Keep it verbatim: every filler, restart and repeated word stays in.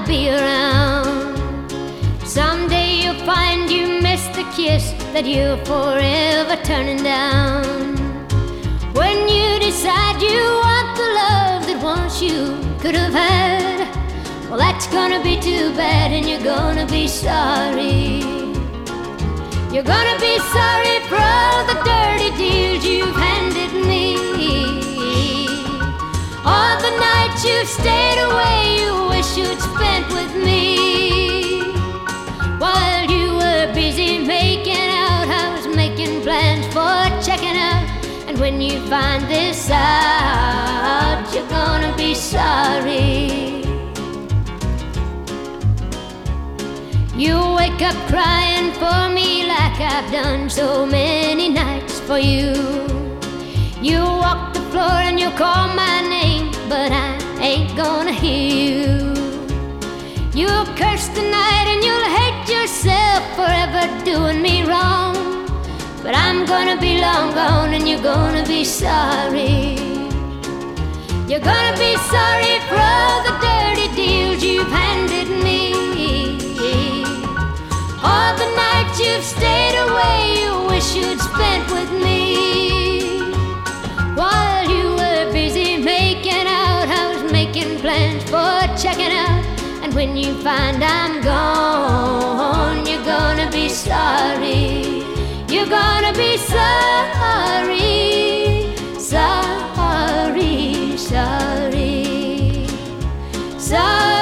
I'll be around. Someday you'll find you missed the kiss that you're forever turning down. When you decide you want the love that once you could have had, well, that's gonna be too bad, and you're gonna be sorry. You're gonna be sorry for all the dirty deals you've handed me, all the nights you've stayed away you wish you'd spent with me. While you were busy making out, I was making plans for checking out. And when you find this out, you're gonna be sorry. You wake up crying for me like I've done so many nights for you. You walk the floor and you call my name, but I ain't gonna hear you. You'll curse the night and you'll hate yourself for ever doing me wrong. But I'm gonna be long gone and you're gonna be sorry. You're gonna be sorry for all the dirty deals you've handed me, all the nights you've stayed away you wish you'd spent with me. While you were busy making out, I was making plans for checking out. And when you find I'm gone, you're gonna be sorry. You're gonna be sorry, sorry, sorry, sorry.